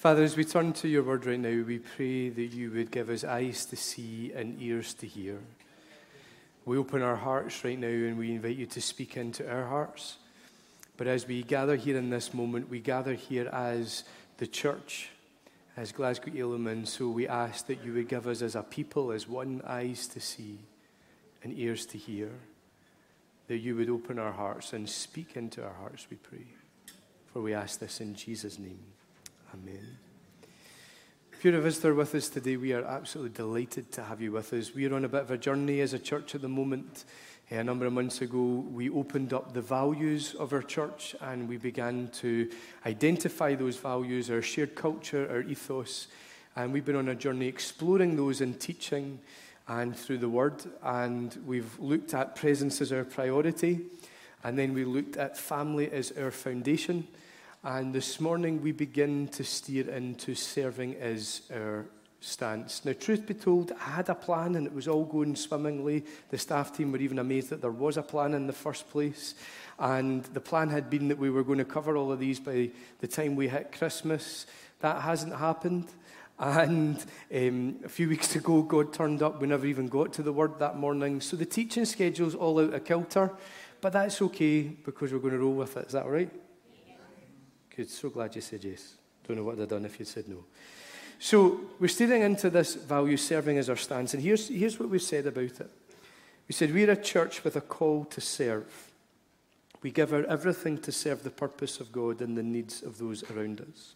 Father, as we turn to your word right now, we pray that you would give us eyes to see and ears to hear. We open our hearts right now and we invite you to speak into our hearts. But as we gather here in this moment, we gather here as the church, as Glasgow Elim, so we ask that you would give us as a people, as one, eyes to see and ears to hear, that you would open our hearts and speak into our hearts, we pray. For we ask this in Jesus' name. Amen. If you're a visitor with us today, we are absolutely delighted to have you with us. We are on a bit of a journey as a church at the moment. A number of months ago, we opened up the values of our church and we began to identify those values, our shared culture, our ethos. And we've been on a journey exploring those in teaching and through the Word. And we've looked at presence as our priority. And then we looked at family as our foundation. And this morning we begin to steer into serving as our stance. Now, truth be told, I had a plan and it was all going swimmingly. The staff team were even amazed that there was a plan in the first place. And the plan had been that we were going to cover all of these by the time we hit Christmas. That hasn't happened. And a few weeks ago, God turned up. We never even got to the Word that morning. So the teaching schedule's all out of kilter. But that's okay because we're going to roll with it. Is that all right? Good, so glad you said yes. Don't know what I'd have done if you'd said no. So we're steering into this value, serving as our stance. And here's what we've said about it. We said we're a church with a call to serve. We give our everything to serve the purpose of God and the needs of those around us.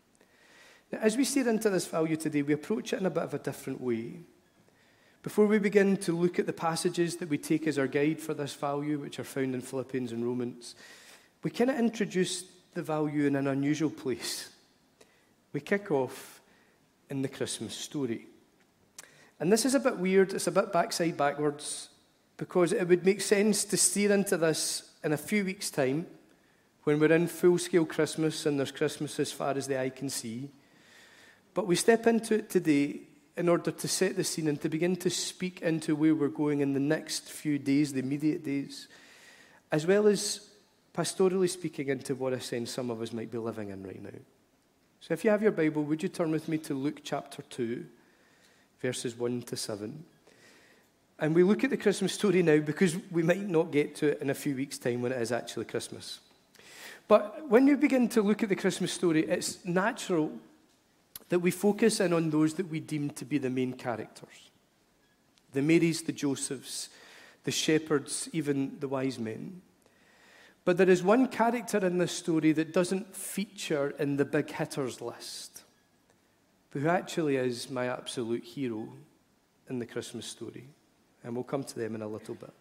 Now, as we steer into this value today, we approach it in a bit of a different way. Before we begin to look at the passages that we take as our guide for this value, which are found in Philippians and Romans, we kind of introduce the value in an unusual place. We kick off in the Christmas story. And this is a bit weird, it's a bit backside backwards, because it would make sense to steer into this in a few weeks' time, when we're in full-scale Christmas and there's Christmas as far as the eye can see. But we step into it today in order to set the scene and to begin to speak into where we're going in the next few days, the immediate days, as well as pastorally speaking into what I sense some of us might be living in right now. So if you have your Bible, would you turn with me to Luke chapter 2, verses 1 to 7. And we look at the Christmas story now because we might not get to it in a few weeks' time when it is actually Christmas. But when you begin to look at the Christmas story, it's natural that we focus in on those that we deem to be the main characters. The Marys, the Josephs, the shepherds, even the wise men. But there is one character in this story that doesn't feature in the big hitters list, but who actually is my absolute hero in the Christmas story. And we'll come to them in a little bit.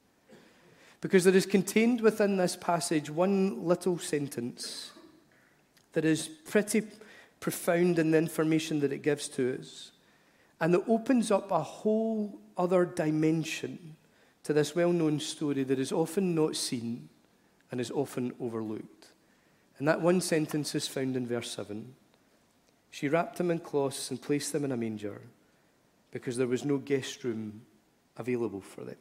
Because there is contained within this passage one little sentence that is pretty profound in the information that it gives to us, and it opens up a whole other dimension to this well-known story that is often not seen and is often overlooked. And that one sentence is found in verse 7. She wrapped him in cloths and placed them in a manger because there was no guest room available for them.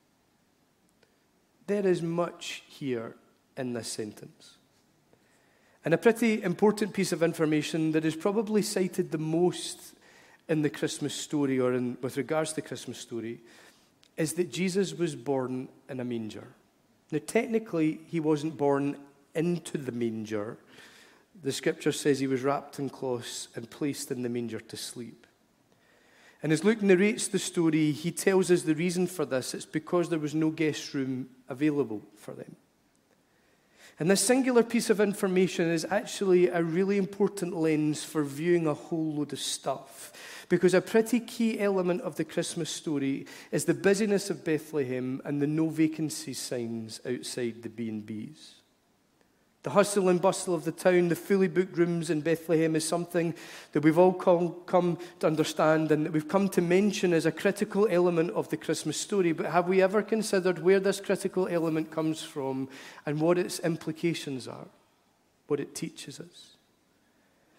There is much here in this sentence. And a pretty important piece of information that is probably cited the most in the Christmas story, or with regards to the Christmas story, is that Jesus was born in a manger. Now, technically, he wasn't born into the manger. The scripture says he was wrapped in cloths and placed in the manger to sleep. And as Luke narrates the story, he tells us the reason for this. It's because there was no guest room available for them. And this singular piece of information is actually a really important lens for viewing a whole load of stuff. Because a pretty key element of the Christmas story is the busyness of Bethlehem and the no vacancy signs outside the B&Bs. The hustle and bustle of the town, the fully booked rooms in Bethlehem is something that we've all come to understand and that we've come to mention as a critical element of the Christmas story. But have we ever considered where this critical element comes from and what its implications are, what it teaches us?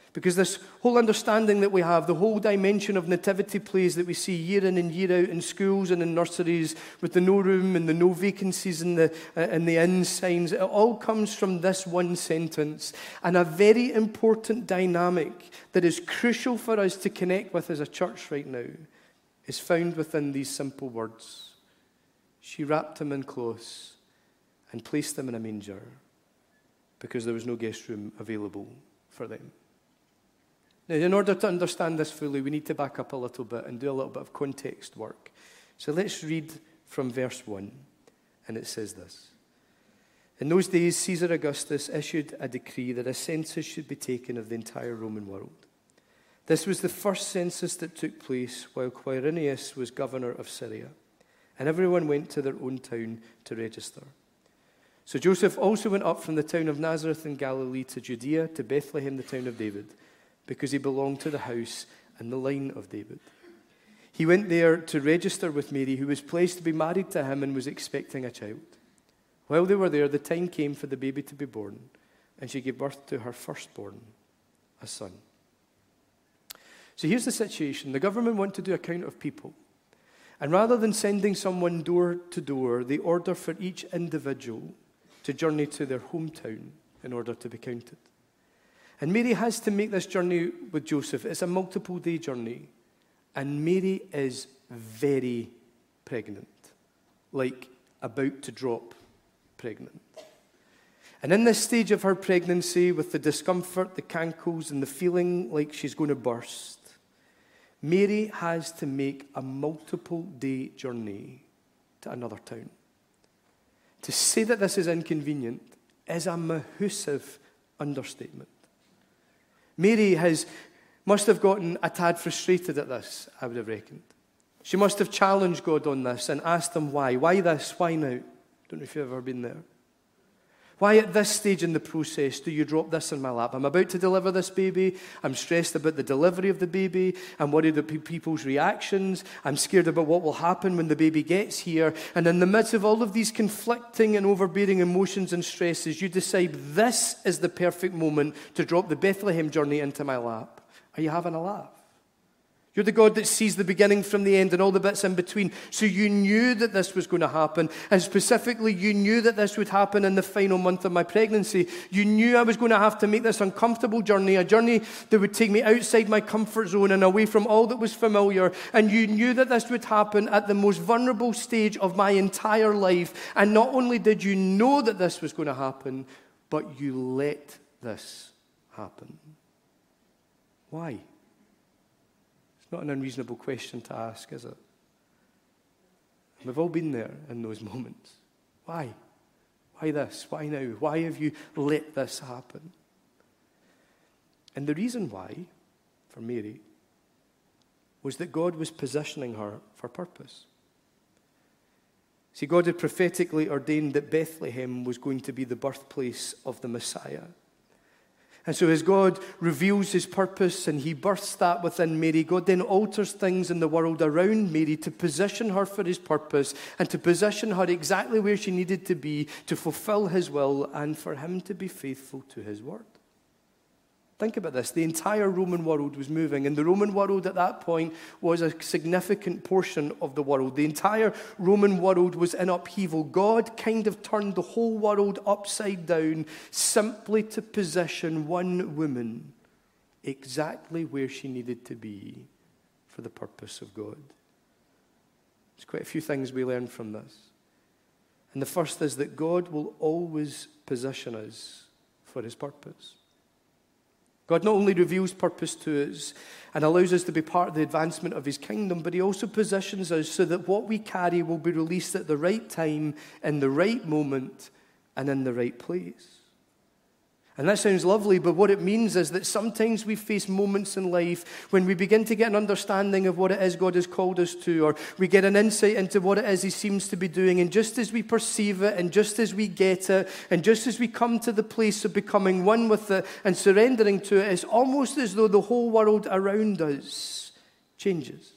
Because this whole understanding that we have, the whole dimension of nativity plays that we see year in and year out in schools and in nurseries, with the no room and the no vacancies and the in signs, it all comes from this one sentence. And a very important dynamic that is crucial for us to connect with as a church right now is found within these simple words. She wrapped him in cloths and placed him in a manger because there was no guest room available for them. Now, in order to understand this fully, we need to back up a little bit and do a little bit of context work. So let's read from verse 1, and it says this. In those days, Caesar Augustus issued a decree that a census should be taken of the entire Roman world. This was the first census that took place while Quirinius was governor of Syria, and everyone went to their own town to register. So Joseph also went up from the town of Nazareth in Galilee to Judea, to Bethlehem, the town of David, because he belonged to the house and the line of David. He went there to register with Mary, who was placed to be married to him and was expecting a child. While they were there, the time came for the baby to be born, and she gave birth to her firstborn, a son. So here's the situation. The government want to do a count of people. And rather than sending someone door to door, they order for each individual to journey to their hometown in order to be counted. And Mary has to make this journey with Joseph. It's a multiple-day journey. And Mary is very pregnant, like about to drop pregnant. And in this stage of her pregnancy, with the discomfort, the cankles, and the feeling like she's going to burst, Mary has to make a multiple-day journey to another town. To say that this is inconvenient is a massive understatement. Mary must have gotten a tad frustrated at this, I would have reckoned. She must have challenged God on this and asked him why. Why this? Why now? Don't know if you've ever been there. Why at this stage in the process do you drop this in my lap? I'm about to deliver this baby. I'm stressed about the delivery of the baby. I'm worried about people's reactions. I'm scared about what will happen when the baby gets here. And in the midst of all of these conflicting and overbearing emotions and stresses, you decide this is the perfect moment to drop the Bethlehem journey into my lap. Are you having a laugh? You're the God that sees the beginning from the end and all the bits in between. So you knew that this was going to happen. And specifically, you knew that this would happen in the final month of my pregnancy. You knew I was going to have to make this uncomfortable journey, a journey that would take me outside my comfort zone and away from all that was familiar. And you knew that this would happen at the most vulnerable stage of my entire life. And not only did you know that this was going to happen, but you let this happen. Why? Not an unreasonable question to ask, is it? We've all been there in those moments. Why? Why this? Why now? Why have you let this happen? And the reason why, for Mary, was that God was positioning her for purpose. See, God had prophetically ordained that Bethlehem was going to be the birthplace of the Messiah. And so as God reveals his purpose and he births that within Mary, God then alters things in the world around Mary to position her for his purpose and to position her exactly where she needed to be to fulfill his will and for him to be faithful to his word. Think about this. The entire Roman world was moving, and the Roman world at that point was a significant portion of the world. The entire Roman world was in upheaval. God kind of turned the whole world upside down simply to position one woman exactly where she needed to be for the purpose of God. There's quite a few things we learn from this. And the first is that God will always position us for his purpose. God not only reveals purpose to us and allows us to be part of the advancement of his kingdom, but he also positions us so that what we carry will be released at the right time, in the right moment, and in the right place. And that sounds lovely, but what it means is that sometimes we face moments in life when we begin to get an understanding of what it is God has called us to, or we get an insight into what it is he seems to be doing, and just as we perceive it, and just as we get it, and just as we come to the place of becoming one with it and surrendering to it, it's almost as though the whole world around us changes.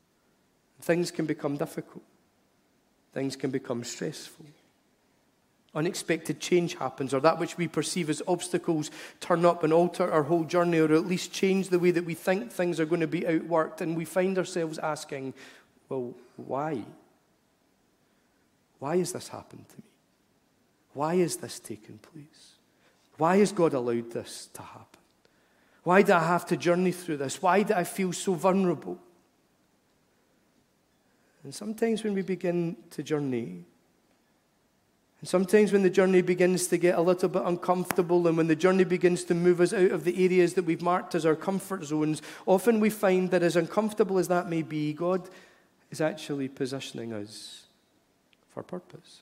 Things can become difficult. Things can become stressful. unexpected change happens, or that which we perceive as obstacles turn up and alter our whole journey, or at least change the way that we think things are going to be outworked, and we find ourselves asking, well, why? Why has this happened to me? Why has this taken place? Why has God allowed this to happen? Why do I have to journey through this? Why do I feel so vulnerable? And sometimes when we begin to journey, and sometimes when the journey begins to get a little bit uncomfortable, and when the journey begins to move us out of the areas that we've marked as our comfort zones, often we find that as uncomfortable as that may be, God is actually positioning us for purpose.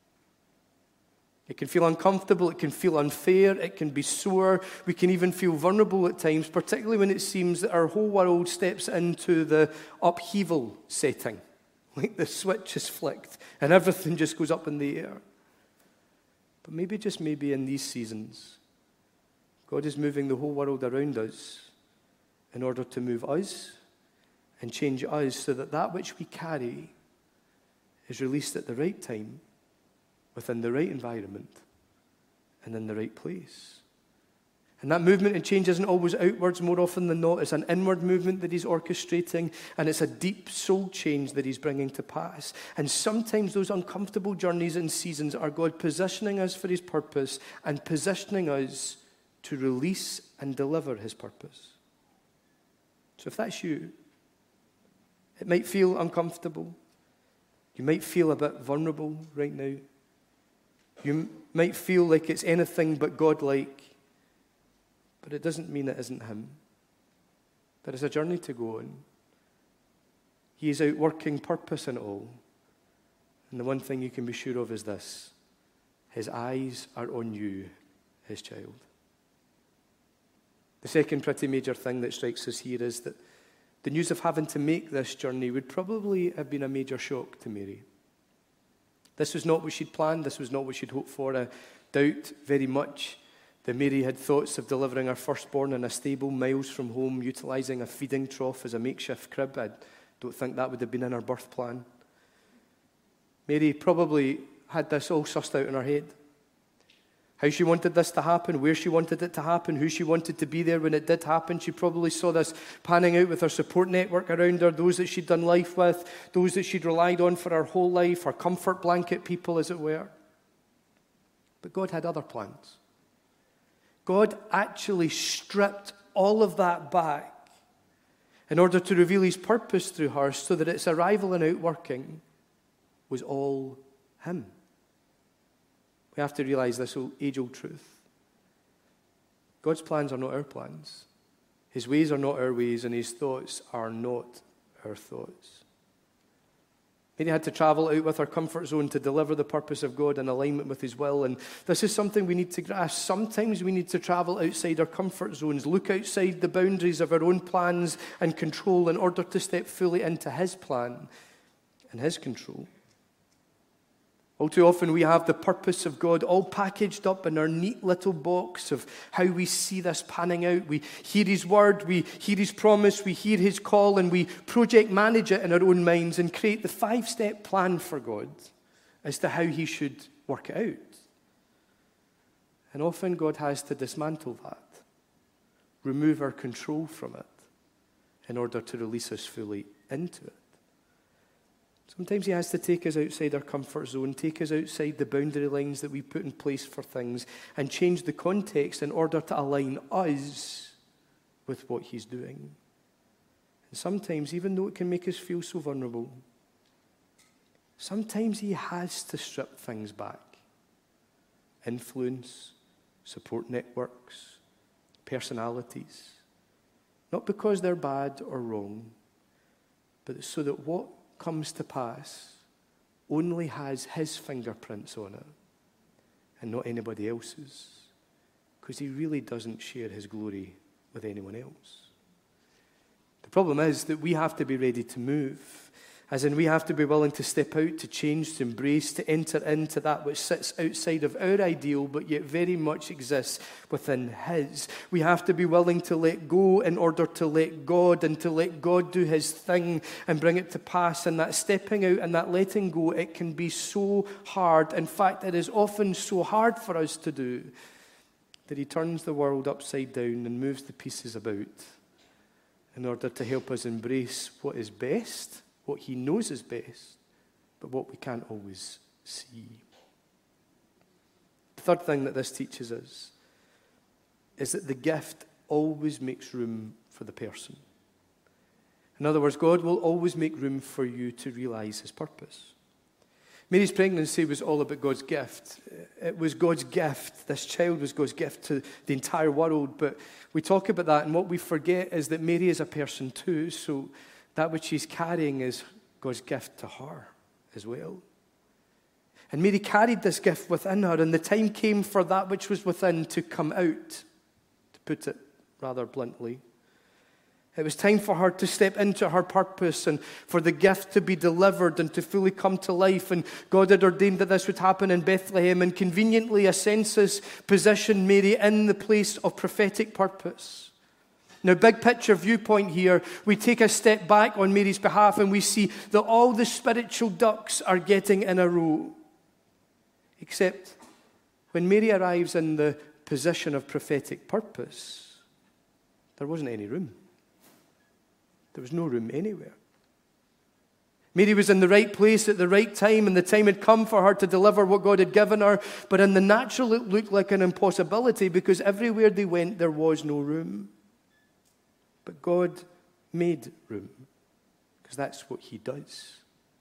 It can feel uncomfortable, it can feel unfair, it can be sore, we can even feel vulnerable at times, particularly when it seems that our whole world steps into the upheaval setting. Like the switch is flicked and everything just goes up in the air. But maybe, just maybe in these seasons, God is moving the whole world around us in order to move us and change us so that that which we carry is released at the right time, within the right environment, and in the right place. And that movement and change isn't always outwards. More often than not, it's an inward movement that he's orchestrating, and it's a deep soul change that he's bringing to pass. And sometimes those uncomfortable journeys and seasons are God positioning us for his purpose and positioning us to release and deliver his purpose. So if that's you, it might feel uncomfortable. You might feel a bit vulnerable right now. You might feel like it's anything but God-like. But it doesn't mean it isn't him. There is a journey to go on. He is out working purpose in it all. And the one thing you can be sure of is this: his eyes are on you, his child. The second pretty major thing that strikes us here is that the news of having to make this journey would probably have been a major shock to Mary. This was not what she'd planned. This was not what she'd hoped for. I doubt very much that Mary had thoughts of delivering her firstborn in a stable miles from home, utilising a feeding trough as a makeshift crib. I don't think that would have been in her birth plan. Mary probably had this all sussed out in her head. How she wanted this to happen, where she wanted it to happen, who she wanted to be there when it did happen. She probably saw this panning out with her support network around her, those that she'd done life with, those that she'd relied on for her whole life, her comfort blanket people, as it were. But God had other plans. God actually stripped all of that back in order to reveal his purpose through her, so that its arrival and outworking was all him. We have to realize this age-old truth. God's plans are not our plans. His ways are not our ways, and his thoughts are not our thoughts. Mary had to travel out with her comfort zone to deliver the purpose of God in alignment with his will. And this is something we need to grasp. Sometimes we need to travel outside our comfort zones, look outside the boundaries of our own plans and control in order to step fully into his plan and his control. All too often we have the purpose of God all packaged up in our neat little box of how we see this panning out. We hear his word, we hear his promise, we hear his call, and we project manage it in our own minds and create the 5-step plan for God as to how he should work it out. And often God has to dismantle that, remove our control from it in order to release us fully into it. Sometimes he has to take us outside our comfort zone, take us outside the boundary lines that we put in place for things, and change the context in order to align us with what he's doing. And sometimes, even though it can make us feel so vulnerable, sometimes he has to strip things back. Influence, support networks, personalities. Not because they're bad or wrong, but so that what comes to pass only has his fingerprints on it and not anybody else's, because he really doesn't share his glory with anyone else. The problem is that we have to be ready to move As in, we have to be willing to step out, to change, to embrace, to enter into that which sits outside of our ideal, but yet very much exists within His. We have to be willing to let go in order to let God, and to let God do His thing and bring it to pass. And that stepping out and that letting go, it can be so hard. In fact, it is often so hard for us to do that He turns the world upside down and moves the pieces about in order to help us embrace what is best, what He knows is best, but what we can't always see. The third thing that this teaches us is that the gift always makes room for the person. In other words, God will always make room for you to realize His purpose. Mary's pregnancy was all about God's gift. It was God's gift. This child was God's gift to the entire world. But we talk about that, and what we forget is that Mary is a person too, so that which she's carrying is God's gift to her as well. And Mary carried this gift within her, and the time came for that which was within to come out, to put it rather bluntly. It was time for her to step into her purpose and for the gift to be delivered and to fully come to life. And God had ordained that this would happen in Bethlehem, and conveniently a census positioned Mary in the place of prophetic purpose. Now, big picture viewpoint here, we take a step back on Mary's behalf and we see that all the spiritual ducks are getting in a row. Except when Mary arrives in the position of prophetic purpose, there wasn't any room. There was no room anywhere. Mary was in the right place at the right time, and the time had come for her to deliver what God had given her. But in the natural, it looked like an impossibility because everywhere they went, there was no room. But God made room, because that's what He does.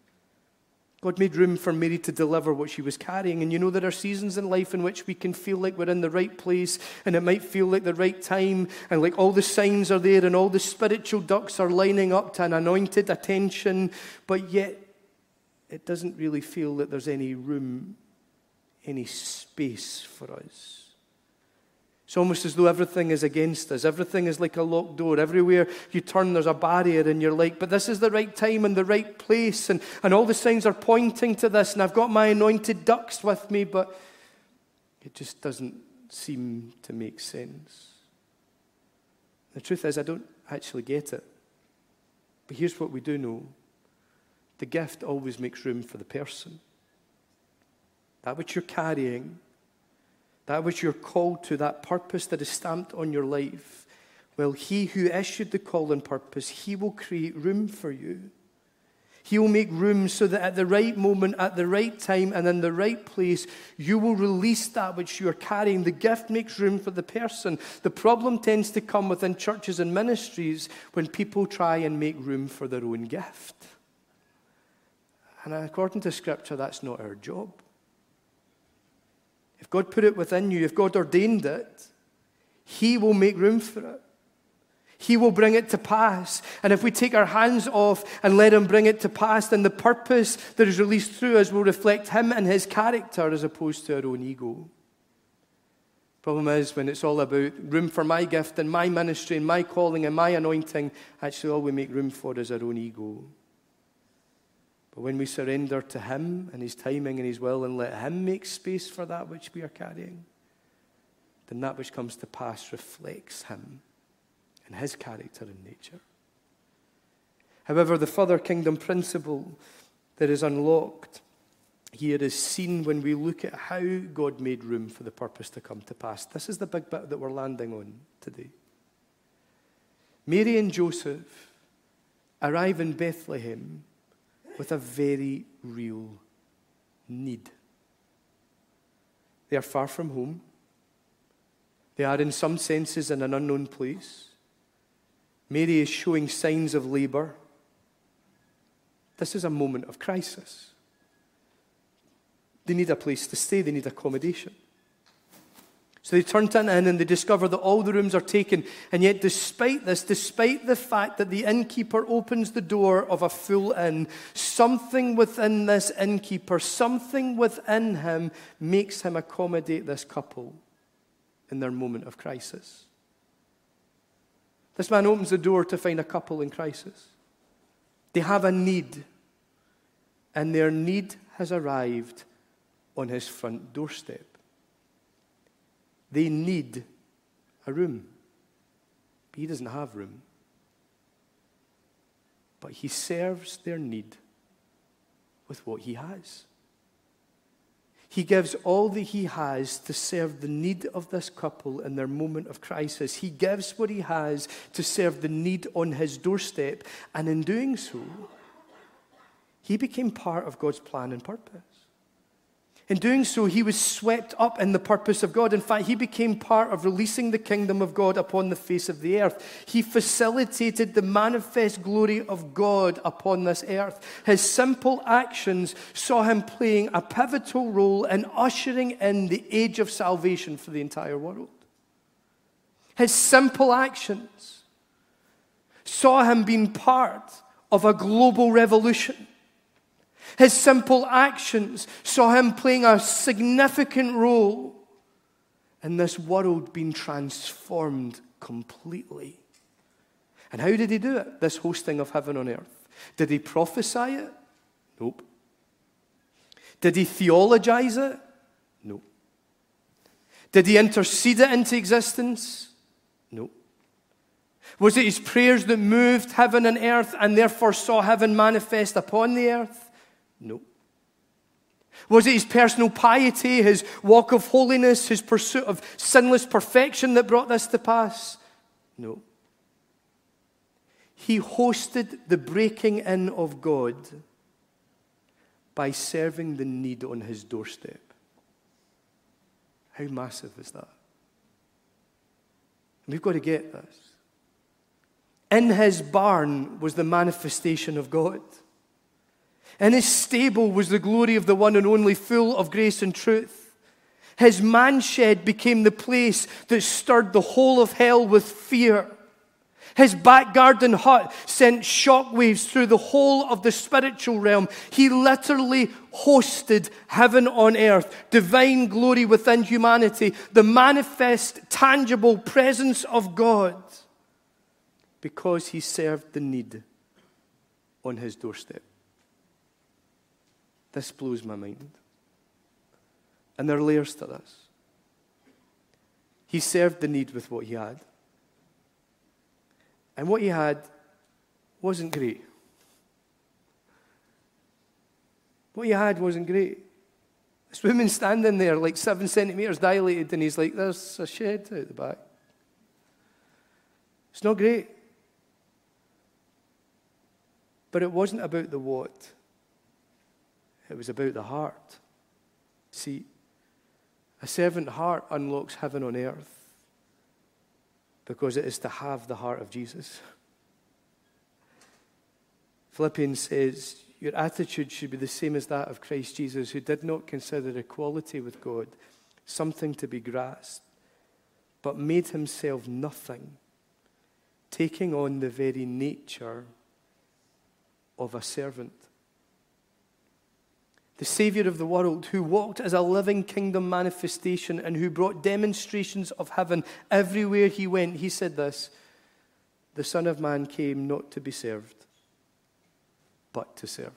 God made room for Mary to deliver what she was carrying. And you know, there are seasons in life in which we can feel like we're in the right place, and it might feel like the right time, and like all the signs are there and all the spiritual ducks are lining up to an anointed attention, but yet it doesn't really feel that there's any room, any space for us. It's almost as though everything is against us. Everything is like a locked door. Everywhere you turn, there's a barrier, and you're like, but this is the right time and the right place, and all the signs are pointing to this, and I've got my anointed ducks with me, but it just doesn't seem to make sense. The truth is, I don't actually get it. But here's what we do know. The gift always makes room for the person. That which you're carrying, that which you're called to, that purpose that is stamped on your life, well, He who issued the call and purpose, He will create room for you. He will make room so that at the right moment, at the right time, and in the right place, you will release that which you are carrying. The gift makes room for the person. The problem tends to come within churches and ministries when people try and make room for their own gift. And according to Scripture, that's not our job. If God put it within you, if God ordained it, He will make room for it. He will bring it to pass. And if we take our hands off and let Him bring it to pass, then the purpose that is released through us will reflect Him and His character as opposed to our own ego. Problem is, when it's all about room for my gift and my ministry and my calling and my anointing, actually all we make room for is our own ego. But when we surrender to Him and His timing and His will and let Him make space for that which we are carrying, then that which comes to pass reflects Him and His character and nature. However, the further kingdom principle that is unlocked here is seen when we look at how God made room for the purpose to come to pass. This is the big bit that we're landing on today. Mary and Joseph arrive in Bethlehem with a very real need. They are far from home. They are in some senses in an unknown place. Mary is showing signs of labor. This is a moment of crisis. They need a place to stay. They need accommodation. So they turn to an inn and they discover that all the rooms are taken. And yet despite this, despite the fact that the innkeeper opens the door of a full inn, something within this innkeeper, something within him makes him accommodate this couple in their moment of crisis. This man opens the door to find a couple in crisis. They have a need. and their need has arrived on his front doorstep. They need a room. But he doesn't have room. But he serves their need with what he has. He gives all that he has to serve the need of this couple in their moment of crisis. He gives what he has to serve the need on his doorstep. And in doing so, he became part of God's plan and purpose. In doing so, he was swept up in the purpose of God. In fact, he became part of releasing the kingdom of God upon the face of the earth. He facilitated the manifest glory of God upon this earth. His simple actions saw him playing a pivotal role in ushering in the age of salvation for the entire world. His simple actions saw him being part of a global revolution. His simple actions saw him playing a significant role in this world being transformed completely. And how did he do it? This hosting of heaven on earth. Did he prophesy it? Nope. Did he theologize it? Nope. Did he intercede it into existence? Nope. Was it his prayers that moved heaven and earth and therefore saw heaven manifest upon the earth? No. Was it his personal piety, his walk of holiness, his pursuit of sinless perfection that brought this to pass? No. He hosted the breaking in of God by serving the need on his doorstep. How massive is that? We've got to get this. In his barn was the manifestation of God. In his stable was the glory of the one and only, full of grace and truth. His manshed became the place that stirred the whole of hell with fear. His back garden hut sent shockwaves through the whole of the spiritual realm. He literally hosted heaven on earth, divine glory within humanity, the manifest, tangible presence of God, because he served the need on his doorstep. This blows my mind. And there are layers to this. He served the need with what he had. And what he had wasn't great. What he had wasn't great. This woman standing there like 7 centimeters dilated, and he's like, there's a shed out the back. It's not great. But it wasn't about the what. It was about the heart. See, a servant heart unlocks heaven on earth because it is to have the heart of Jesus. Philippians says, your attitude should be the same as that of Christ Jesus, who did not consider equality with God something to be grasped, but made himself nothing, taking on the very nature of a servant. The Savior of the world, who walked as a living kingdom manifestation and who brought demonstrations of heaven everywhere he went, he said this, the Son of Man came not to be served, but to serve.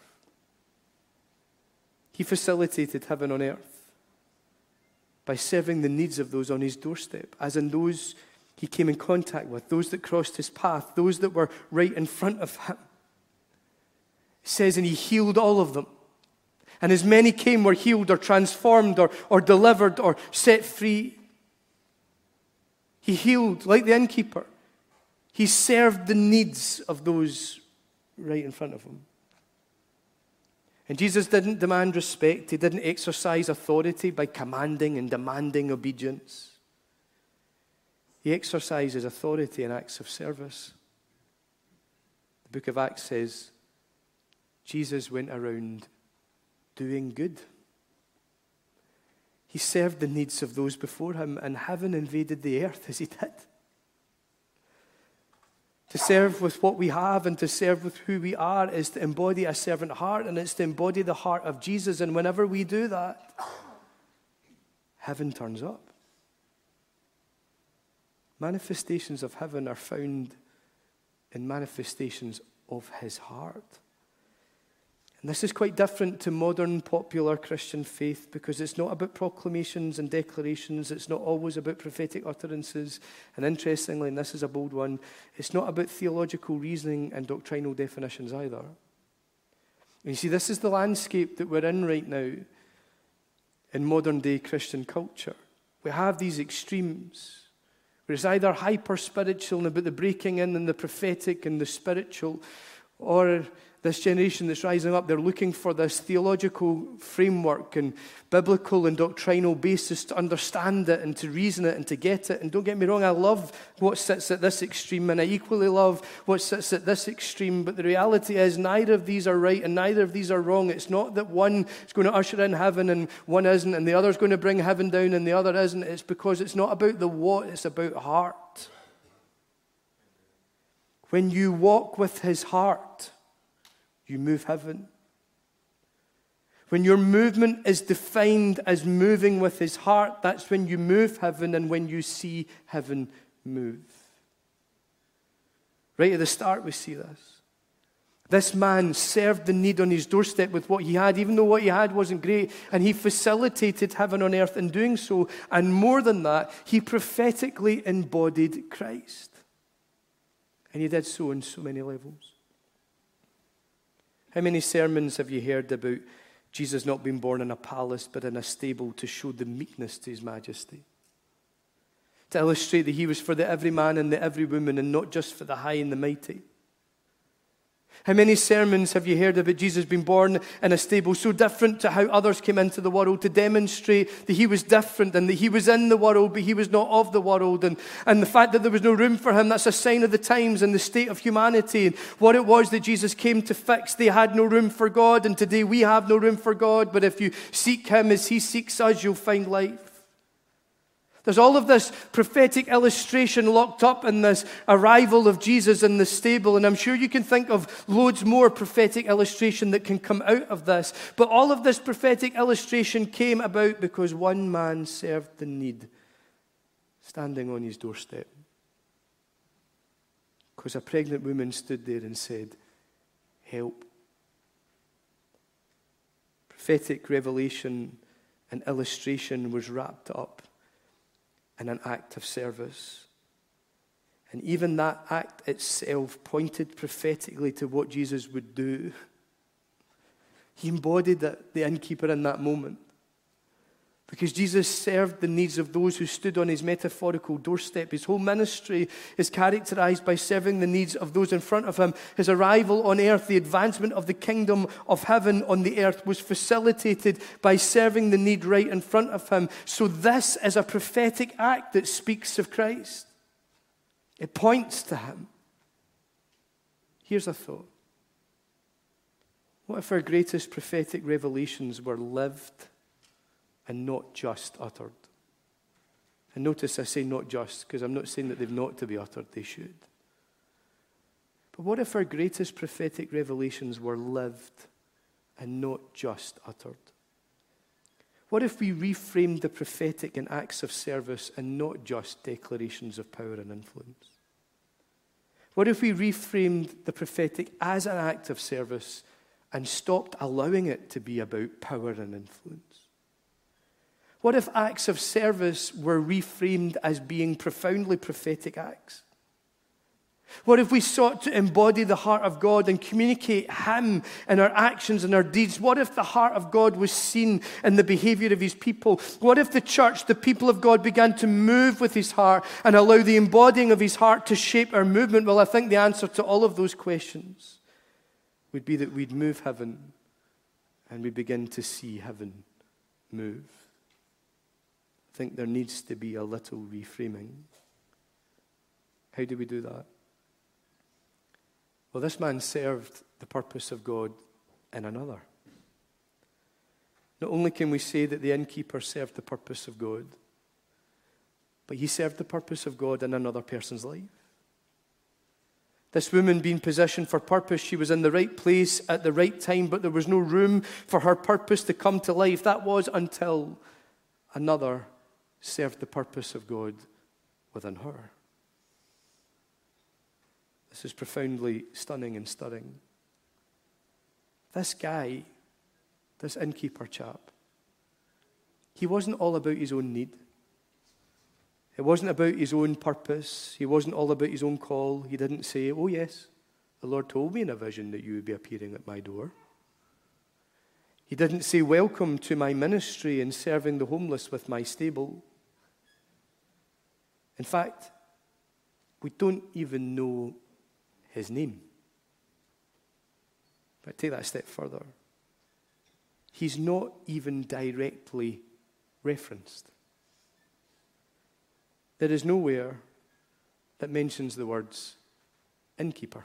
He facilitated heaven on earth by serving the needs of those on his doorstep, as in those he came in contact with, those that crossed his path, those that were right in front of him. It says, and he healed all of them. And as many came were healed or transformed or delivered or set free. He healed like the innkeeper. He served the needs of those right in front of him. And Jesus didn't demand respect. He didn't exercise authority by commanding and demanding obedience. He exercises authority in acts of service. The book of Acts says, Jesus went around doing good. He served the needs of those before him, and heaven invaded the earth as he did. To serve with what we have and to serve with who we are is to embody a servant heart, and it's to embody the heart of Jesus. And whenever we do that, heaven turns up. Manifestations of heaven are found in manifestations of his heart. And And this is quite different to modern popular Christian faith because it's not about proclamations and declarations. It's not always about prophetic utterances. And interestingly, and this is a bold one, it's not about theological reasoning and doctrinal definitions either. And you see, this is the landscape that we're in right now in modern day Christian culture. We have these extremes where it's either hyper-spiritual and about the breaking in and the prophetic and the spiritual, or this generation that's rising up, they're looking for this theological framework and biblical and doctrinal basis to understand it and to reason it and to get it. And don't get me wrong, I love what sits at this extreme, and I equally love what sits at this extreme. But the reality is neither of these are right and neither of these are wrong. It's not that one is going to usher in heaven and one isn't, and the other is going to bring heaven down and the other isn't. It's because it's not about the what, it's about heart. When you walk with his heart, you move heaven. When your movement is defined as moving with his heart, that's when you move heaven and when you see heaven move. Right at the start we see this. This man served the need on his doorstep with what he had, even though what he had wasn't great, and he facilitated heaven on earth in doing so. And more than that, he prophetically embodied Christ. And he did so on so many levels. How many sermons have you heard about Jesus not being born in a palace but in a stable to show the meekness to his majesty? To illustrate that he was for the every man and the every woman and not just for the high and the mighty. How many sermons have you heard about Jesus being born in a stable so different to how others came into the world, to demonstrate that he was different and that he was in the world but he was not of the world, and the fact that there was no room for him, that's a sign of the times and the state of humanity and what it was that Jesus came to fix. They had no room for God, and today we have no room for God, but if you seek him as he seeks us, you'll find life. There's all of this prophetic illustration locked up in this arrival of Jesus in the stable, and I'm sure you can think of loads more prophetic illustration that can come out of this. But all of this prophetic illustration came about because one man served the need standing on his doorstep. Because a pregnant woman stood there and said, "Help." Prophetic revelation and illustration was wrapped up in an act of service. And even that act itself pointed prophetically to what Jesus would do. He embodied it, the innkeeper, in that moment. Because Jesus served the needs of those who stood on his metaphorical doorstep. His whole ministry is characterized by serving the needs of those in front of him. His arrival on earth, the advancement of the kingdom of heaven on the earth, was facilitated by serving the need right in front of him. So this is a prophetic act that speaks of Christ. It points to him. Here's a thought. What if our greatest prophetic revelations were lived and not just uttered? And notice I say not just, because I'm not saying that they've not to be uttered, they should. But what if our greatest prophetic revelations were lived and not just uttered? What if we reframed the prophetic in acts of service and not just declarations of power and influence? What if we reframed the prophetic as an act of service and stopped allowing it to be about power and influence? What if acts of service were reframed as being profoundly prophetic acts? What if we sought to embody the heart of God and communicate him in our actions and our deeds? What if the heart of God was seen in the behavior of his people? What if the church, the people of God, began to move with his heart and allow the embodying of his heart to shape our movement? Well, I think the answer to all of those questions would be that we'd move heaven and we begin to see heaven move. I think there needs to be a little reframing. How do we do that? Well, this man served the purpose of God in another. Not only can we say that the innkeeper served the purpose of God, but he served the purpose of God in another person's life. This woman being positioned for purpose, she was in the right place at the right time, but there was no room for her purpose to come to life. That was until another served the purpose of God within her. This is profoundly stunning and stirring. this guy, this innkeeper chap, he wasn't all about his own need. It wasn't about his own purpose. He wasn't all about his own call. He didn't say, oh yes, the Lord told me in a vision that you would be appearing at my door. He didn't say, welcome to my ministry and serving the homeless with my stable. In fact, we don't even know his name. But take that a step further. He's not even directly referenced. There is nowhere that mentions the words innkeeper.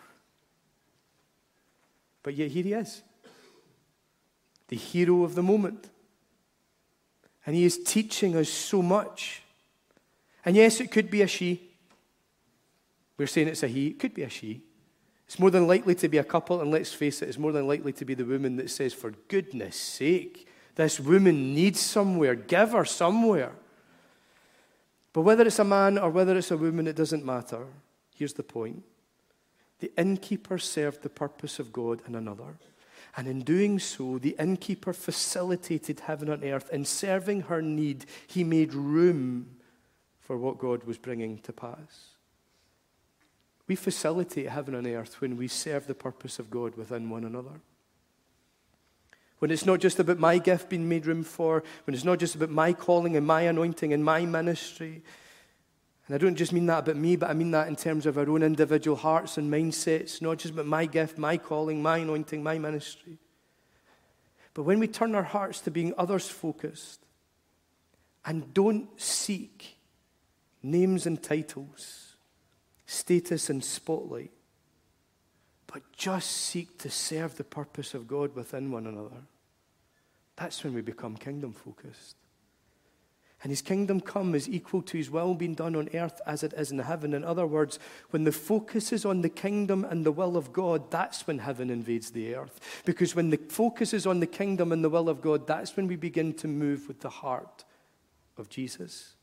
But yet here he is, the hero of the moment. And he is teaching us so much. And yes, it could be a she. We're saying it's a he. It could be a she. It's more than likely to be a couple, and let's face it, it's more than likely to be the woman that says, for goodness sake, this woman needs somewhere. Give her somewhere. But whether it's a man or whether it's a woman, it doesn't matter. Here's the point. The innkeeper served the purpose of God in another. And in doing so, the innkeeper facilitated heaven and earth. In serving her need, he made room for what God was bringing to pass. We facilitate heaven and earth when we serve the purpose of God within one another. When it's not just about my gift being made room for, when it's not just about my calling and my anointing and my ministry. And I don't just mean that about me, but I mean that in terms of our own individual hearts and mindsets, not just about my gift, my calling, my anointing, my ministry. But when we turn our hearts to being others-focused and don't seek names and titles, status and spotlight, but just seek to serve the purpose of God within one another, that's when we become kingdom-focused. And his kingdom come is equal to his will being done on earth as it is in heaven. In other words, when the focus is on the kingdom and the will of God, that's when heaven invades the earth. Because when the focus is on the kingdom and the will of God, that's when we begin to move with the heart of Jesus.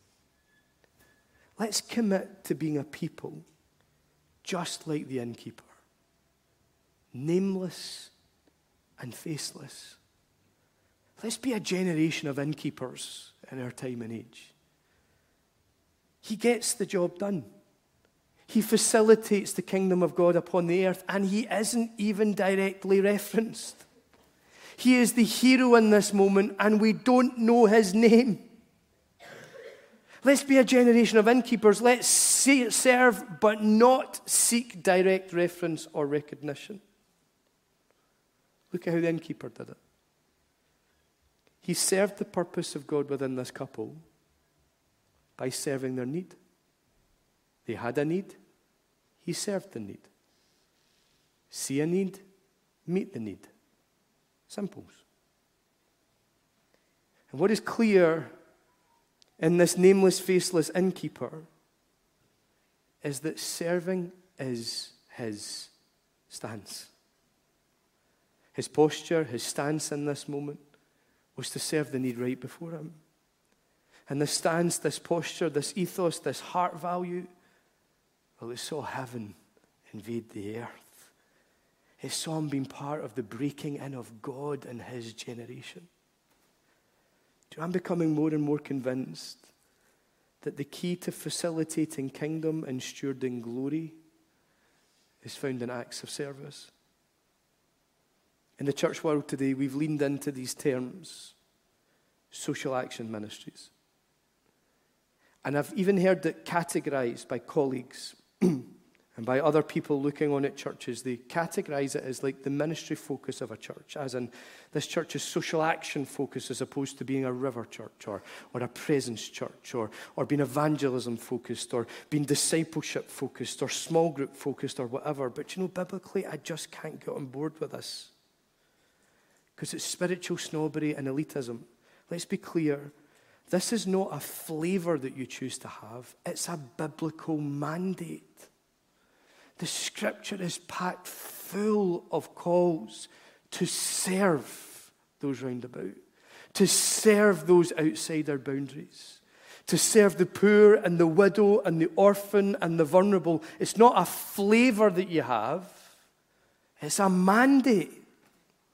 Let's commit to being a people just like the innkeeper, nameless and faceless. Let's be a generation of innkeepers in our time and age. He gets the job done. He facilitates the kingdom of God upon the earth, and he isn't even directly referenced. He is the hero in this moment, and we don't know his name. Let's be a generation of innkeepers. Let's serve, but not seek direct reference or recognition. Look at how the innkeeper did it. He served the purpose of God within this couple by serving their need. They had a need. He served the need. See a need, meet the need. Simples. And what is clear in this nameless, faceless innkeeper is that serving is his stance. His posture, his stance in this moment was to serve the need right before him. And this stance, this posture, this ethos, this heart value, well, it saw heaven invade the earth. It saw him being part of the breaking in of God and his generation. I'm becoming more and more convinced that the key to facilitating kingdom and stewarding glory is found in acts of service. In the church world today, we've leaned into these terms, social action ministries. And I've even heard it categorized by colleagues and by other people looking on at churches. They categorize it as like the ministry focus of a church, as in this church is social action focus as opposed to being a river church or a presence church or being evangelism focused or being discipleship focused or small group focused or whatever. But biblically, I just can't get on board with this. Because it's spiritual snobbery and elitism. Let's be clear. This is not a flavor that you choose to have. It's a biblical mandate. The scripture is packed full of calls to serve those round about, to serve those outside our boundaries, to serve the poor and the widow and the orphan and the vulnerable. It's not a flavor that you have. It's a mandate.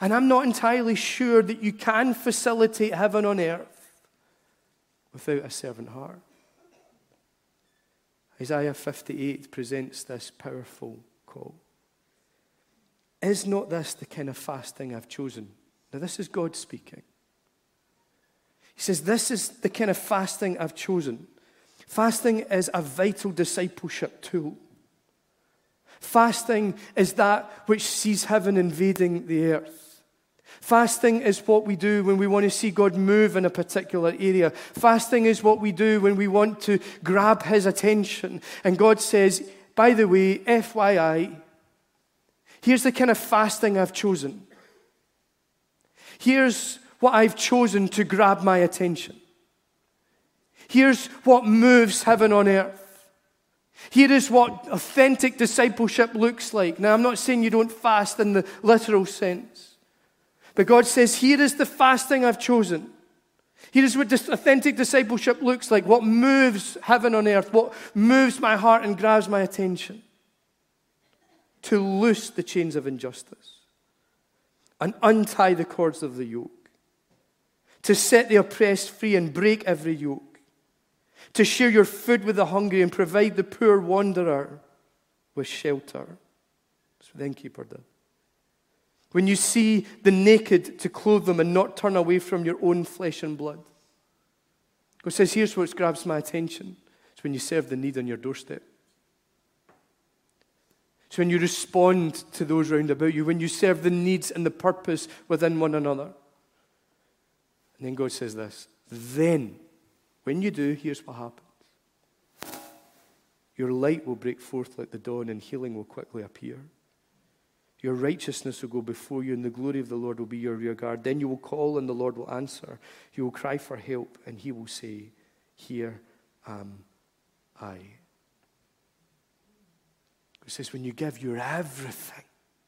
And I'm not entirely sure that you can facilitate heaven on earth without a servant heart. Isaiah 58 presents this powerful call. Is not this the kind of fasting I've chosen? Now, this is God speaking. He says, this is the kind of fasting I've chosen. Fasting is a vital discipleship tool. Fasting is that which sees heaven invading the earth. Fasting is what we do when we want to see God move in a particular area. Fasting is what we do when we want to grab his attention. And God says, by the way, FYI, here's the kind of fasting I've chosen. Here's what I've chosen to grab my attention. Here's what moves heaven on earth. Here is what authentic discipleship looks like. Now, I'm not saying you don't fast in the literal sense. But God says, here is the fasting I've chosen. Here is what this authentic discipleship looks like. What moves heaven on earth. What moves my heart and grabs my attention. To loose the chains of injustice. And untie the cords of the yoke. To set the oppressed free and break every yoke. To share your food with the hungry and provide the poor wanderer with shelter. That's what the innkeeper did. When you see the naked, to clothe them and not turn away from your own flesh and blood. God says, here's what grabs my attention. It's when you serve the need on your doorstep. It's when you respond to those round about you. When you serve the needs and the purpose within one another. And then God says this. Then, when you do, here's what happens. Your light will break forth like the dawn, and healing will quickly appear. Your righteousness will go before you, and the glory of the Lord will be your rear guard. Then you will call, and the Lord will answer. You will cry for help, and he will say, here am I. It says, when you give your everything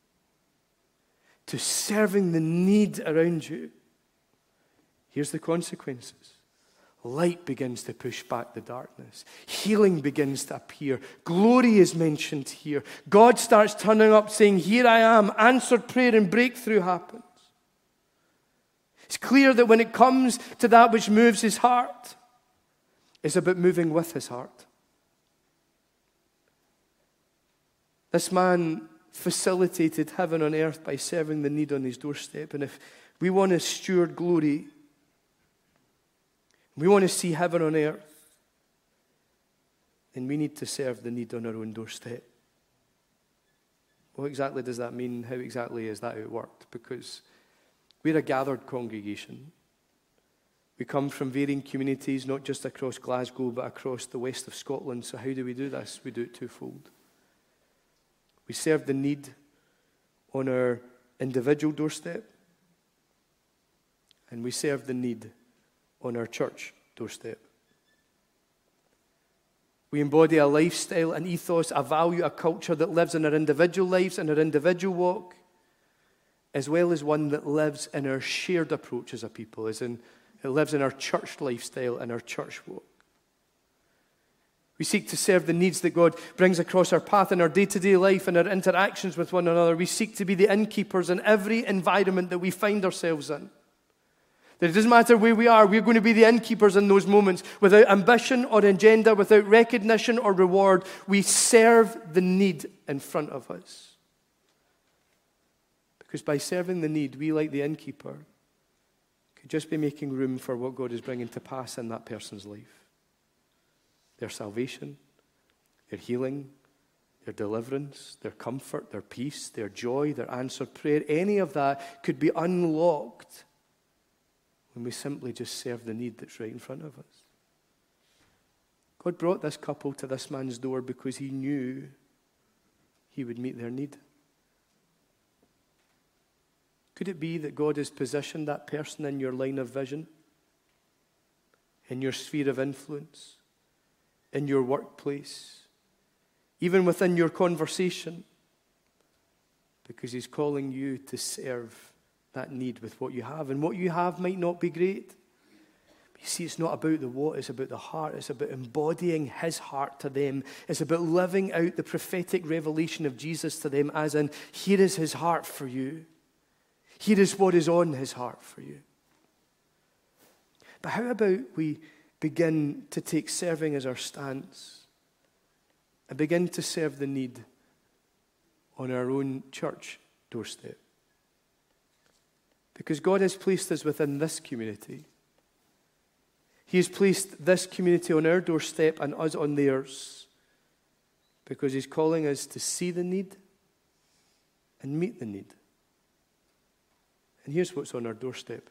to serving the need around you, here's the consequences. Light begins to push back the darkness. Healing begins to appear. Glory is mentioned here. God starts turning up saying, here I am. Answered prayer and breakthrough happens. It's clear that when it comes to that which moves his heart, it's about moving with his heart. This man facilitated heaven on earth by serving the need on his doorstep. And if we want to steward glory, we want to see heaven on earth, then we need to serve the need on our own doorstep. What exactly does that mean? How exactly is that how it worked? Because we're a gathered congregation. We come from varying communities, not just across Glasgow, but across the west of Scotland. So how do we do this? We do it twofold. We serve the need on our individual doorstep, and we serve the need on our church doorstep. We embody a lifestyle, an ethos, a value, a culture that lives in our individual lives and our individual walk, as well as one that lives in our shared approach as a people, as in it lives in our church lifestyle and our church walk. We seek to serve the needs that God brings across our path in our day-to-day life and our interactions with one another. We seek to be the innkeepers in every environment that we find ourselves in. That it doesn't matter where we are, we're going to be the innkeepers in those moments. Without ambition or agenda, without recognition or reward, we serve the need in front of us. Because by serving the need, we, like the innkeeper, could just be making room for what God is bringing to pass in that person's life. Their salvation, their healing, their deliverance, their comfort, their peace, their joy, their answered prayer, any of that could be unlocked when we simply just serve the need that's right in front of us. God brought this couple to this man's door because he knew he would meet their need. Could it be that God has positioned that person in your line of vision, in your sphere of influence, in your workplace, even within your conversation, because he's calling you to serve that need with what you have. And what you have might not be great. But you see, it's not about the what, it's about the heart. It's about embodying his heart to them. It's about living out the prophetic revelation of Jesus to them, as in, here is his heart for you. Here is what is on his heart for you. But how about we begin to take serving as our stance and begin to serve the need on our own church doorstep? Because God has placed us within this community. He has placed this community on our doorstep and us on theirs, because he's calling us to see the need and meet the need. And here's what's on our doorstep.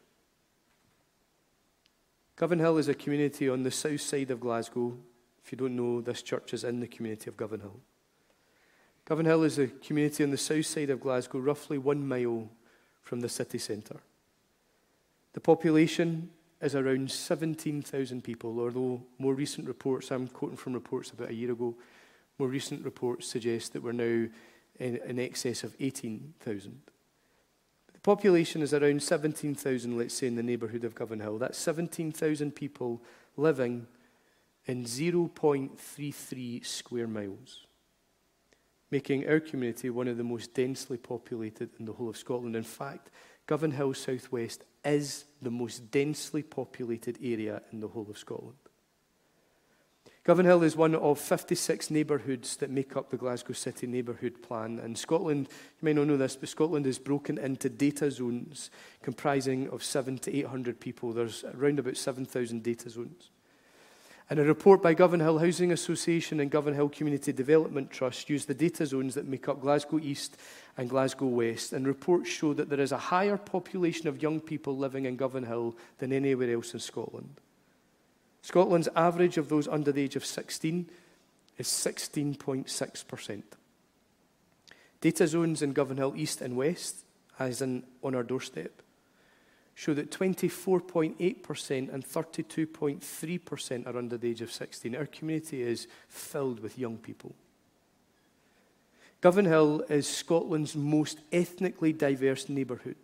Govanhill is a community on the south side of Glasgow. If you don't know, this church is in the community of Govanhill. Govanhill is a community on the south side of Glasgow, roughly 1 mile from the city centre. The population is around 17,000 people, although more recent reports, I'm quoting from reports about a year ago, more recent reports suggest that we're now in excess of 18,000. The population is around 17,000, let's say, in the neighbourhood of Govanhill. That's 17,000 people living in 0.33 square miles, making our community one of the most densely populated in the whole of Scotland. In fact, Govanhill South West is the most densely populated area in the whole of Scotland. Govanhill is one of 56 neighbourhoods that make up the Glasgow City Neighbourhood Plan. And Scotland, you may not know this, but Scotland is broken into data zones comprising of 700 to 800 people. There's around about 7,000 data zones. And a report by Govanhill Housing Association and Govanhill Community Development Trust used the data zones that make up Glasgow East and Glasgow West. And reports show that there is a higher population of young people living in Govanhill than anywhere else in Scotland. Scotland's average of those under the age of 16 is 16.6%. Data zones in Govanhill East and West, as in on our doorstep, show that 24.8% and 32.3% are under the age of 16. Our community is filled with young people. Govanhill is Scotland's most ethnically diverse neighbourhood.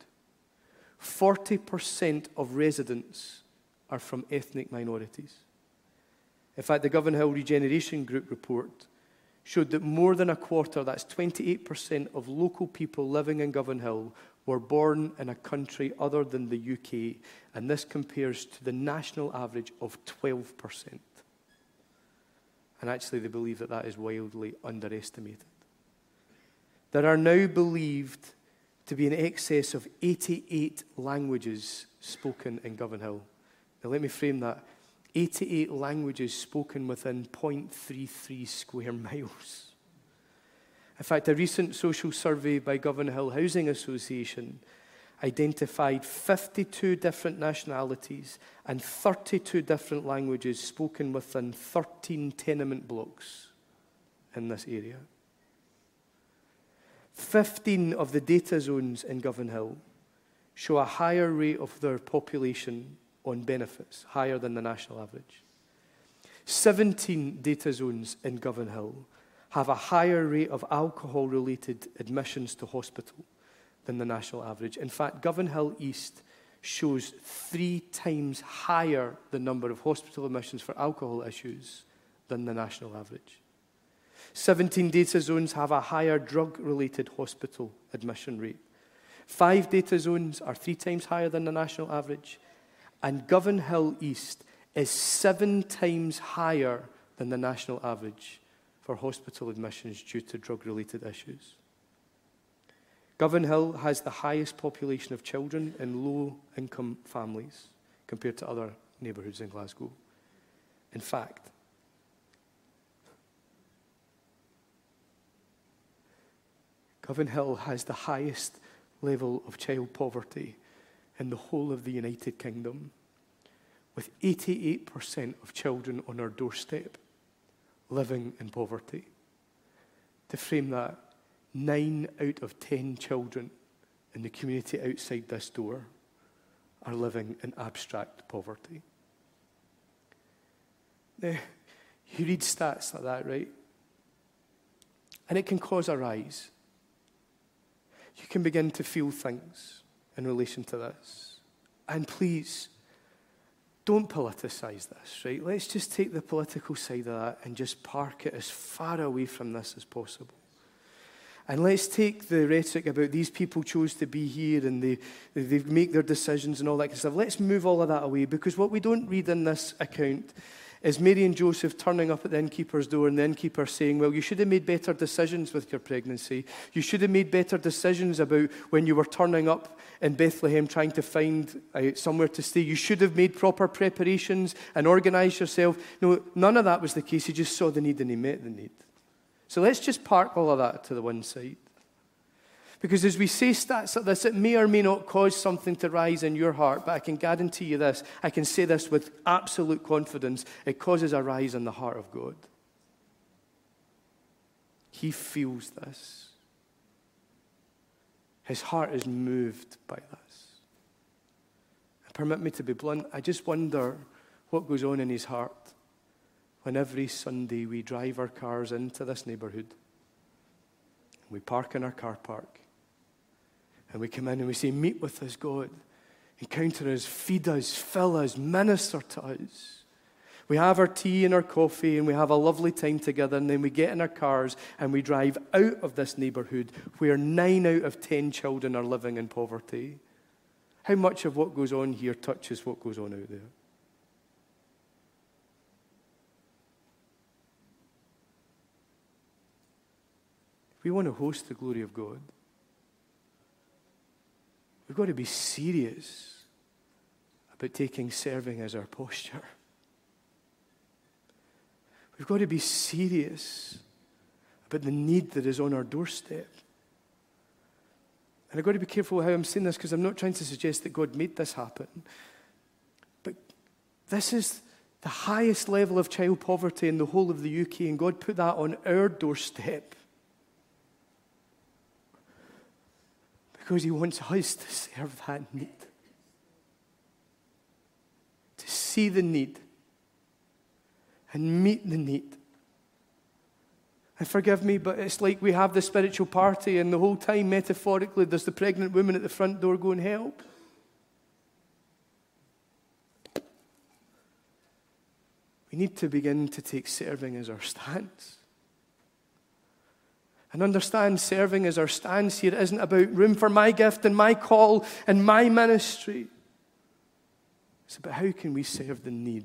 40% of residents are from ethnic minorities. In fact, the Govanhill Regeneration Group report showed that more than a quarter, that's 28% of local people living in Govanhill, were born in a country other than the UK, and this compares to the national average of 12%. And actually, they believe that that is wildly underestimated. There are now believed to be in excess of 88 languages spoken in Govanhill. Now, let me frame that. 88 languages spoken within 0.33 square miles. In fact, a recent social survey by Govanhill Housing Association identified 52 different nationalities and 32 different languages spoken within 13 tenement blocks in this area. 15 of the data zones in Govanhill show a higher rate of their population on benefits, higher than the national average. 17 data zones in Govanhill have a higher rate of alcohol-related admissions to hospital than the national average. In fact, Govanhill East shows 3 times higher the number of hospital admissions for alcohol issues than the national average. 17 data zones have a higher drug-related hospital admission rate. 5 data zones are 3 times higher than the national average. And Govanhill East is 7 times higher than the national average for hospital admissions due to drug-related issues. Govanhill has the highest population of children in low-income families compared to other neighbourhoods in Glasgow. In fact, Govanhill has the highest level of child poverty in the whole of the United Kingdom, with 88% of children on our doorstep living in poverty. To frame that, 9 out of 10 children in the community outside this door are living in abstract poverty. Now, you read stats like that, right? And it can cause a rise. You can begin to feel things in relation to this. And please, don't politicize this, right? Let's just take the political side of that and just park it as far away from this as possible. And let's take the rhetoric about these people chose to be here and they make their decisions and all that kind of stuff. Let's move all of that away, because what we don't read in this account is Mary and Joseph turning up at the innkeeper's door and the innkeeper saying, well, you should have made better decisions with your pregnancy. You should have made better decisions about when you were turning up in Bethlehem trying to find somewhere to stay. You should have made proper preparations and organized yourself. No, none of that was the case. He just saw the need and he met the need. So let's just park all of that to the one side. Because as we say stats like this, it may or may not cause something to rise in your heart, but I can guarantee you this, I can say this with absolute confidence, it causes a rise in the heart of God. He feels this. His heart is moved by this. And permit me to be blunt, I just wonder what goes on in his heart when every Sunday we drive our cars into this neighborhood, we park in our car park, and we come in and we say, meet with us, God. Encounter us, feed us, fill us, minister to us. We have our tea and our coffee and we have a lovely time together, and then we get in our cars and we drive out of this neighborhood where 9 out of 10 children are living in poverty. How much of what goes on here touches what goes on out there? If we want to host the glory of God, we've got to be serious about taking serving as our posture. We've got to be serious about the need that is on our doorstep. And I've got to be careful how I'm saying this, because I'm not trying to suggest that God made this happen. But this is the highest level of child poverty in the whole of the UK, and God put that on our doorstep. Because he wants us to serve that need. To see the need and meet the need. And forgive me, but it's like we have the spiritual party and the whole time, metaphorically, there's the pregnant woman at the front door going, help. We need to begin to take serving as our stance. And understand serving as our stance here isn't about room for my gift and my call and my ministry. It's about how can we serve the need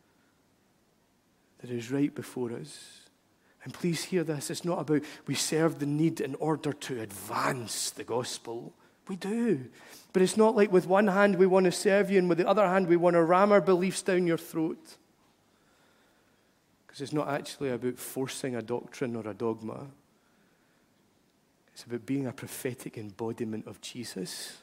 that is right before us. And please hear this, it's not about we serve the need in order to advance the gospel. We do. But it's not like with one hand we want to serve you and with the other hand we want to ram our beliefs down your throat. Because it's not actually about forcing a doctrine or a dogma. It's about being a prophetic embodiment of Jesus.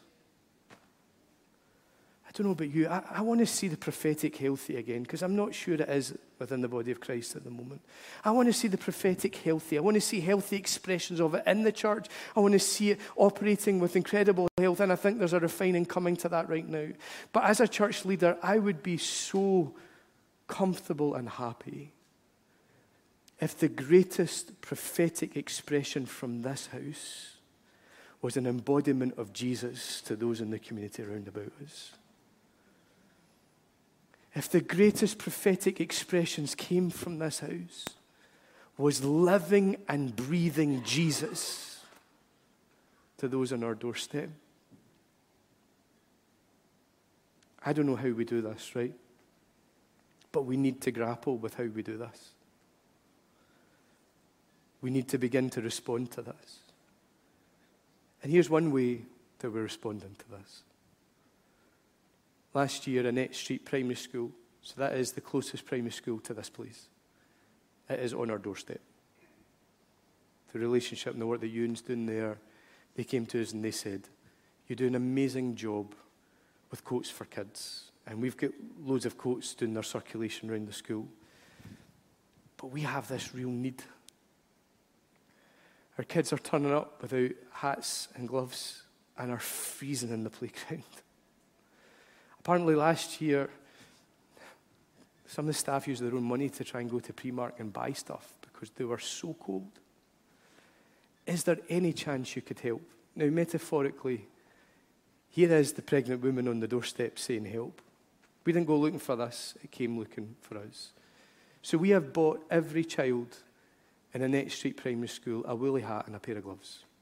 I don't know about you. I want to see the prophetic healthy again, because I'm not sure it is within the body of Christ at the moment. I want to see the prophetic healthy. I want to see healthy expressions of it in the church. I want to see it operating with incredible health, and I think there's a refining coming to that right now. But as a church leader, I would be so comfortable and happy if the greatest prophetic expression from this house was an embodiment of Jesus to those in the community around about us. If the greatest prophetic expressions came from this house was living and breathing Jesus to those on our doorstep. I don't know how we do this, right? But we need to grapple with how we do this. We need to begin to respond to this. And here's one way that we're responding to this. Last year, Annette Street Primary School, so that is the closest primary school to this place, it is on our doorstep. The relationship and the work that Ewan's doing there, they came to us and they said, you do an amazing job with Coats for Kids. And we've got loads of coats doing their circulation around the school. But we have this real need. Our kids are turning up without hats and gloves and are freezing in the playground. Apparently last year, some of the staff used their own money to try and go to Primark and buy stuff because they were so cold. Is there any chance you could help? Now, metaphorically, here is the pregnant woman on the doorstep saying help. We didn't go looking for this. It came looking for us. So we have bought every child in Annette Street Primary School a woolly hat and a pair of gloves.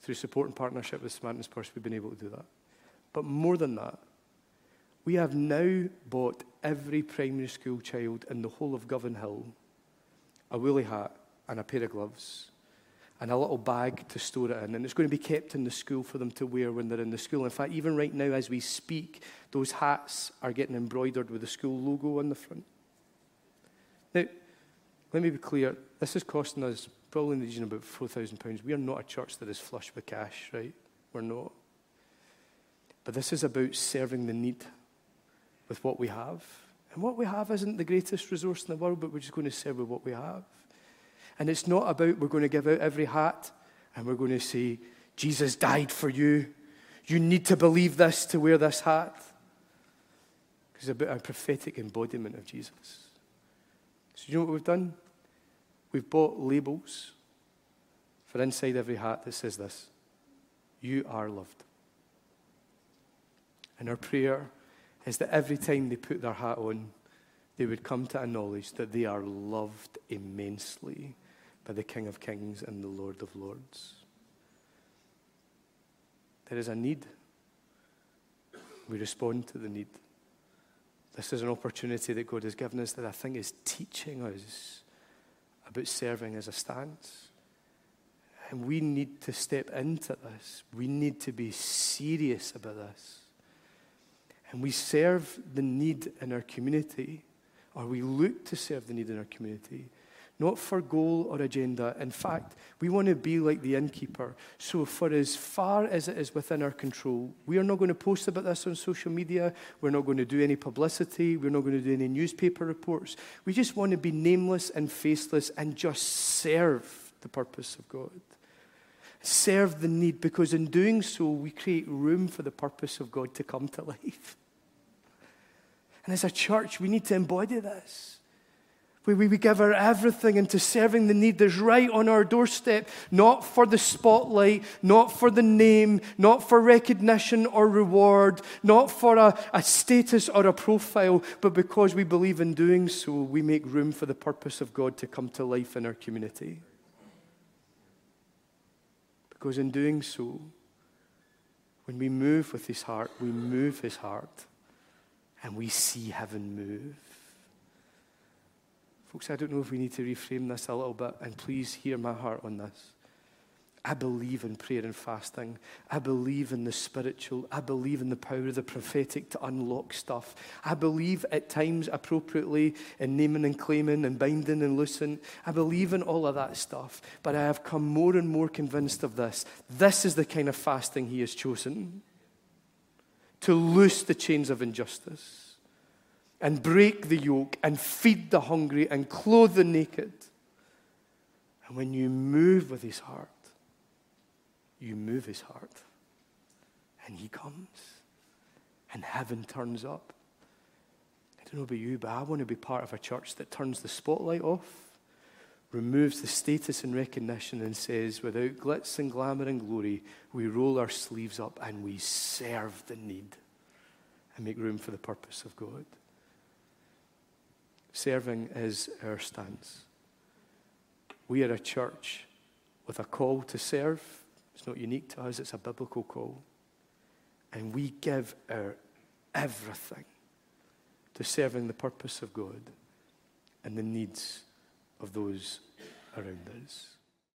Through support and partnership with Samaritan's Purse, we've been able to do that. But more than that, we have now bought every primary school child in the whole of Govan Hill a woolly hat and a pair of gloves and a little bag to store it in. And it's going to be kept in the school for them to wear when they're in the school. In fact, even right now as we speak, those hats are getting embroidered with the school logo on the front. Now, let me be clear. This is costing us probably in the region of about £4,000. We are not a church that is flush with cash, right? We're not. But this is about serving the need with what we have. And what we have isn't the greatest resource in the world, but we're just going to serve with what we have. And it's not about we're going to give out every hat and we're going to say, Jesus died for you. You need to believe this to wear this hat. It's about a prophetic embodiment of Jesus. So you know what we've done? We've bought labels for inside every hat that says this: you are loved. And our prayer is that every time they put their hat on, they would come to acknowledge that they are loved immensely by the King of Kings and the Lord of Lords. There is a need. We respond to the need. This is an opportunity that God has given us that I think is teaching us about serving as a stance. And we need to step into this. We need to be serious about this. And we serve the need in our community, or we look to serve the need in our community, not for goal or agenda. In fact, we want to be like the innkeeper. So for as far as it is within our control, we are not going to post about this on social media. We're not going to do any publicity. We're not going to do any newspaper reports. We just want to be nameless and faceless and just serve the purpose of God. Serve the need, because in doing so, we create room for the purpose of God to come to life. And as a church, we need to embody this. We give our everything into serving the need that's right on our doorstep, not for the spotlight, not for the name, not for recognition or reward, not for a status or a profile, but because we believe in doing so, we make room for the purpose of God to come to life in our community. Because in doing so, when we move with His heart, we move His heart, and we see heaven move. Folks, I don't know if we need to reframe this a little bit, and please hear my heart on this. I believe in prayer and fasting. I believe in the spiritual. I believe in the power of the prophetic to unlock stuff. I believe at times appropriately in naming and claiming and binding and loosing. I believe in all of that stuff, but I have come more and more convinced of this. This is the kind of fasting He has chosen. To loose the chains of injustice and break the yoke and feed the hungry and clothe the naked. And when you move with His heart, you move His heart. And He comes. And heaven turns up. I don't know about you, but I want to be part of a church that turns the spotlight off, removes the status and recognition, and says, without glitz and glamour and glory, we roll our sleeves up and we serve the need and make room for the purpose of God. Serving is our stance. We are a church with a call to serve. It's not unique to us, it's a biblical call. And we give our everything to serving the purpose of God and the needs of those around us.